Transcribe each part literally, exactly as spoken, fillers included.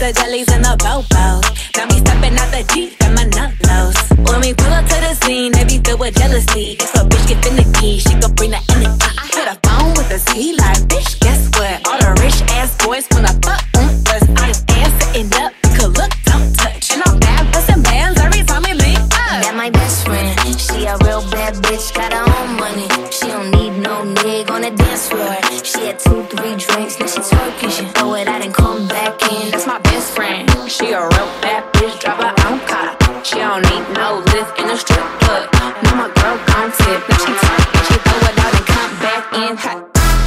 the jellies and the bobos. Now me stepping out the Jeep and my nut lows. When we pull up to the scene, they be filled with jealousy. If a bitch get finicky, she gon' bring the energy. I hit a phone with a ski like, bitch, guess what? All the rich ass boys wanna fuck on us. I just ass sitting up, could look, don't touch. And I'm bad bustin' bands every time we link up. That my best friend, she a real bad bitch, got her own money. She don't need no nigga on the dance floor. She had two, three drinks, now she twerking. She throw it out and come back in. That's my best friend. She a real bad bitch, drive her own car. She don't need no lift in a strip club. No, my girl gon' tip, now she twerking. She throw it out and come back in hot.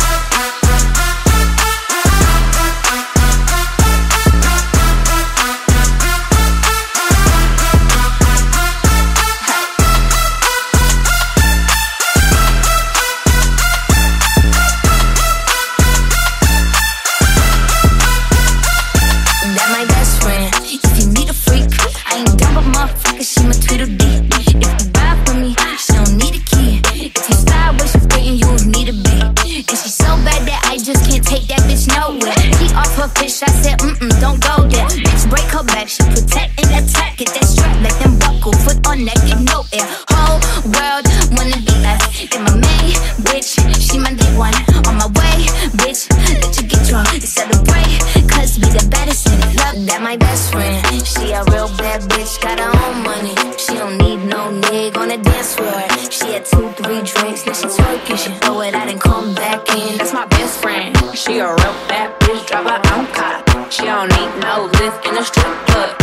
She my Tweedledee. If you buy from me, she don't need a key. If you style what she's waiting, you need a beat. And she's so bad that I just can't take that bitch nowhere. He off her fish, I said, mm-mm, don't go there. Bitch, break her back, she protect and attack. Get that strap like them buckle, foot on neck, get no air. Whole world wanna be us. And my main bitch, she my day one. On my way, bitch, let you get drunk and celebrate. Cause we the baddest in it. Love that my best friend. She a real bad bitch, got her own money. She don't need no nigga on the dance floor. She had two, three drinks, now she twerking. She throw it out and come back in. That's my best friend. She a real bad bitch, drive her own car. She don't need no lift in a strip club.